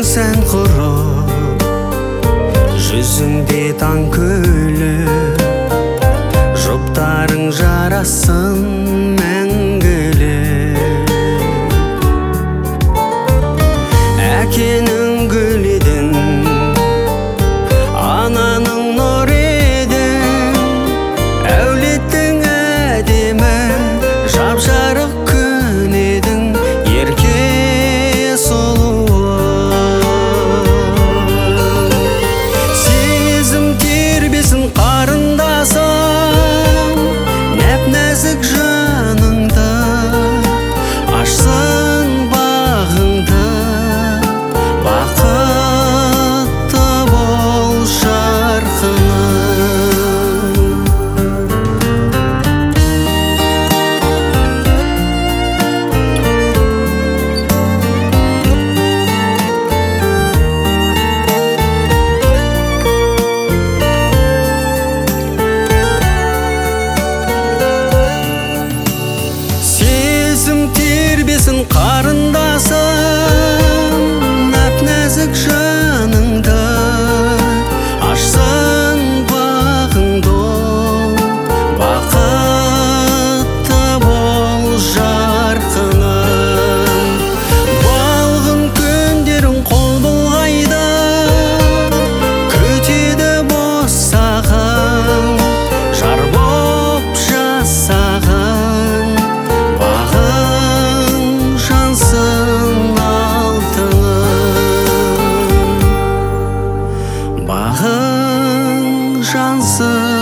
Sen kurup yüzünde tan külüp Жұптарың жарасын мәңгілік Әкенің гүл едің, ананың нұр едің Әулеттің әдемі жап-жарық күн едің Ерке сұлуым Сезім тербесін қарындасым Нәп-нәзік жаныңды ашсын бағыңды Бақытты бол жарқыным тербесін қарындасым нәп-нәзік жаныңды ашсын бағыңды бақытты бол жарқыным балғын күндерің қол бұлғайды күтеді босағаң жар боп жасаған бағың жансын